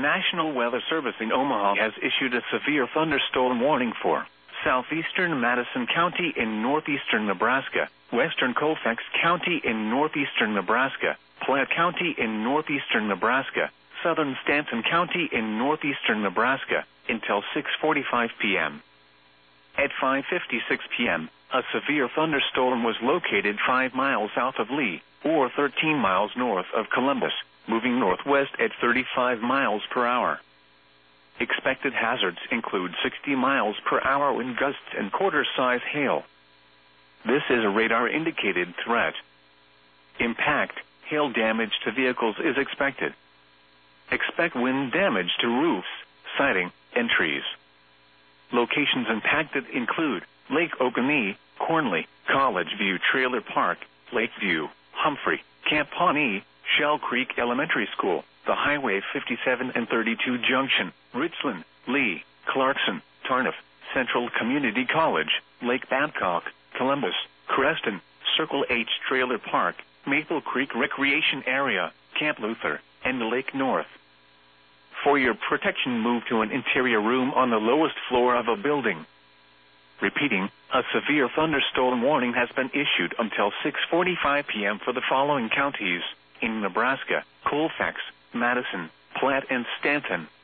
National Weather Service in Omaha has issued a severe thunderstorm warning for southeastern Madison County in northeastern Nebraska, western Colfax County in northeastern Nebraska, Platte County in northeastern Nebraska, southern Stanton County in northeastern Nebraska, until 6:45 p.m. At 5:56 p.m., a severe thunderstorm was located 5 miles south of Lee, or 13 miles north of Columbus, moving northwest at 35 miles per hour. Expected hazards include 60 miles per hour wind gusts and quarter-size hail. This is a radar-indicated threat. Impact, hail damage to vehicles is expected. Expect wind damage to roofs, siding, and trees. Locations impacted include Lake Oconee, Cornley, College View Trailer Park, Lakeview, Humphrey, Camp Pawnee, Shell Creek Elementary School, the Highway 57 and 32 Junction, Richland, Lee, Clarkson, Tarniff, Central Community College, Lake Babcock, Columbus, Creston, Circle H Trailer Park, Maple Creek Recreation Area, Camp Luther, and Lake North. For your protection, move to an interior room on the lowest floor of a building. Repeating, a severe thunderstorm warning has been issued until 6:45 p.m. for the following counties in Nebraska: Colfax, Madison, Platte, and Stanton.